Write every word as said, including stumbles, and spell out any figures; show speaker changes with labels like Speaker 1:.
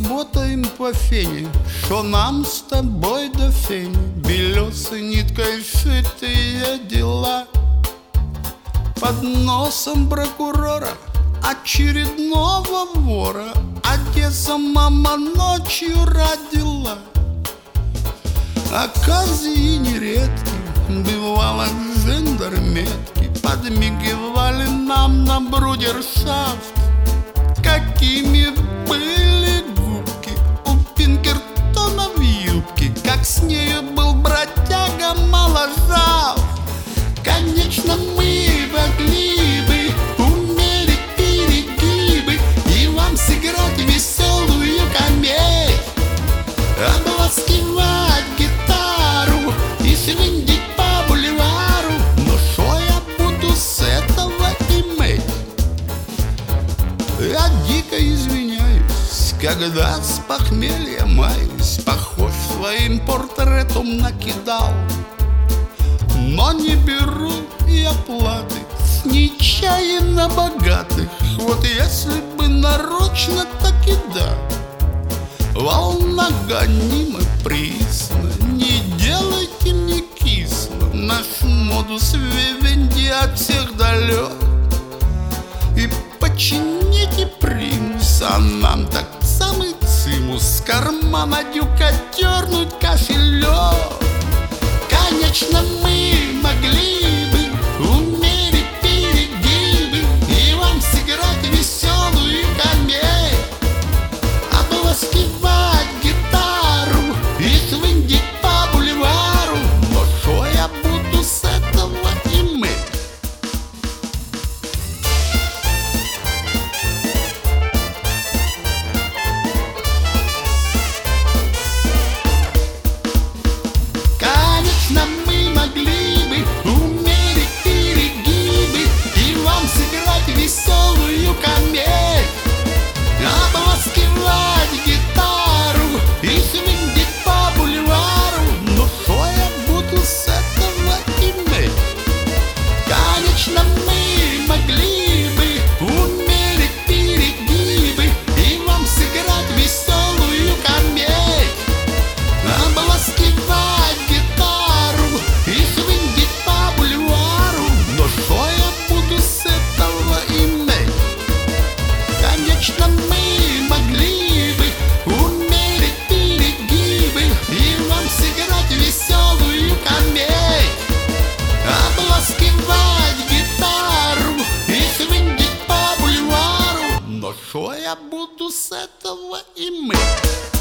Speaker 1: работаем по фене, что нам с тобой до фени, белесой ниткой шитые дела. Под носом прокурора очередного вора Одесса мама ночью родила. Оказии нередки, бывало жандарметки подмигивали нам на брудершафт. Какими были губки у Пинкертона в юбке, как с нею был бродяга моложав. Конечно, мы могли бы умерить перегибы и вам сыграть веселую комедь, обласкивать гитару и свиндить по бульвару. Но шо я буду с этого иметь? Я дико извиняюсь, когда с похмелья маюсь, похож своим портретом накидал. Но не беру я платы с нечаянно богатых. Вот если бы нарочно, так и да. Волна гонима присно, не делайте мне кисло. Наш модус вивенди от всех далек. И почините примус, а нам так самый цимус с кармана дюка дернуть кошелек. Конечно, мы могли бы умерить перегибы и вам сыграть веселую комедь, обласкивать гитару и свиндить по бульвару. Но шо я буду с этого иметь? Конечно, мы могли бы умерить перегибы и вам сыграть веселую комедь, обласкивать гитару и свиндить по бульвару. Но шо я буду с этого иметь? Конечно, мы могли бы умерить перегибы и вам сыграть веселую комедь, обласкивать гитару и свиндить по бульвару. Но шо я буду с этого иметь? Конечно, мы могли бы умерить перегибы и вам сыграть веселую комедь, обласкивать гитару и свиндить по бульвару. Но шо я буду с этого иметь?